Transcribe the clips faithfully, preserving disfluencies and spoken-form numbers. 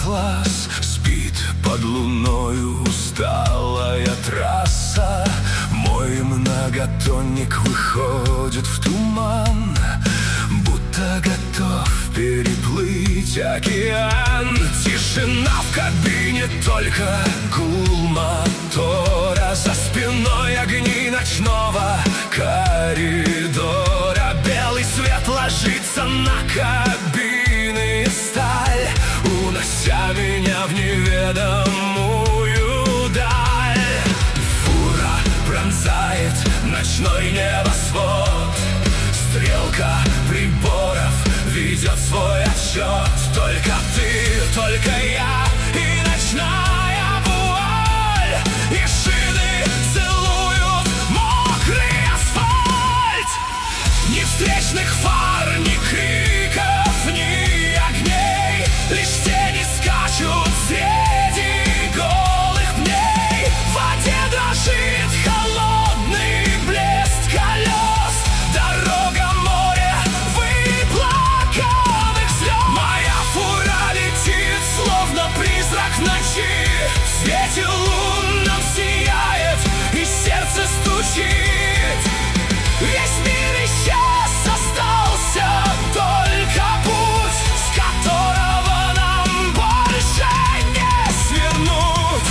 класс спит под луною усталая трасса. Мой многотонник выходит в туман, будто готов переплыть океан. Тишина в кабине, только гул мотора, за спиной огни ночного коридора. Белый свет ложится на кабины сталь, унося меня в неведомую даль. Фура пронзает ночной небосвод, стрелка приборов ведет свой отсчет. Только ты, только я и ночная вуаль, и шины целуют мокрый асфальт. Ни встречных фар, ни криков, ни огней, лишь тени скачут среди голых пней. В воде дрожит холодный блеск колес, дорога море выплаканных слез. Моя фура летит, словно призрак ночи, в свете лунном сияет и сердце стучит. Весь мир исчез, остался только путь, с которого нам больше не свернуть.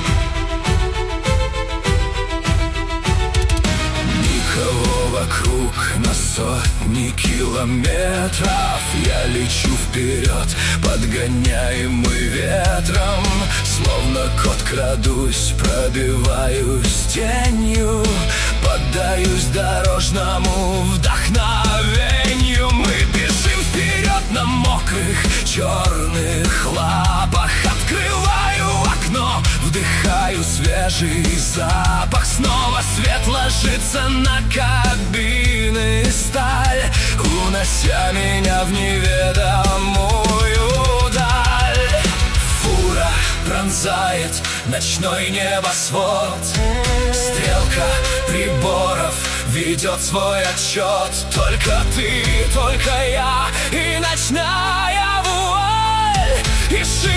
Никого вокруг на сотни километров. Я лечу вперед, подгоняемый ветром. Словно кот крадусь, пробиваюсь тенью, поддаюсь дорожному вдохновению. Мы бежим вперед на мокрых черных лапах. Открываю окно, вдыхаю свежий запах. Снова свет ложится на кабины сталь, унося меня в неведомую даль. Фура пронзает ночной небосвод, стрелка приборов ведет свой отсчет. Только ты, только я и ночная вуаль, и ши